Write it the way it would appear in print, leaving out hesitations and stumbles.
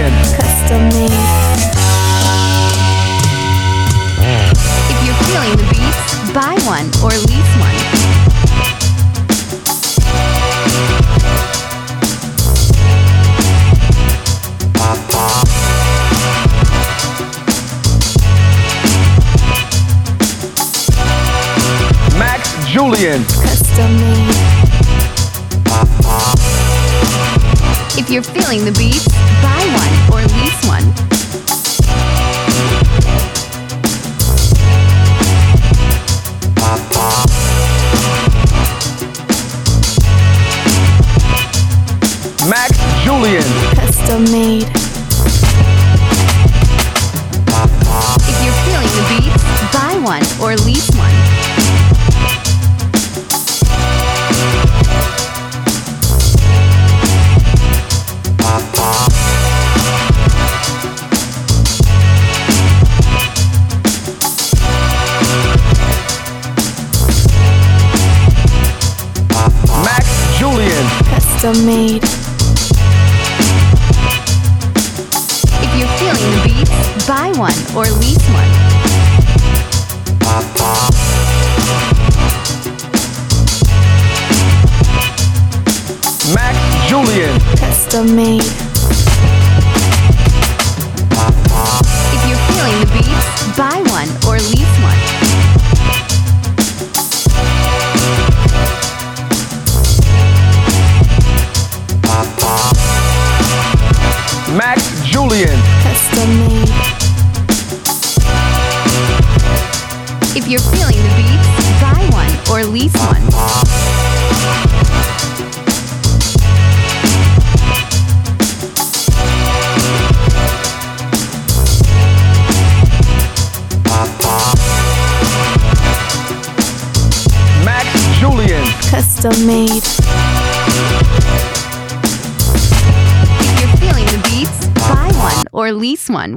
Julian. Custom made. If you're feeling the beats, buy one or lease one. Max Julian. Custom made. If you're feeling the beats, buy one or lease one. Max Julian. Custom made. If you're feeling the beats, buy one or lease one. Max Julian. Custom made. If you're feeling the beats, buy one or lease one. Max Julian. Custom made. If you're feeling the beats, buy one or lease one. Max Julian. Custom made. If you're feeling the beats, buy one or lease one. Max Julian. Custom made. If you're feeling the beats, buy one or lease one.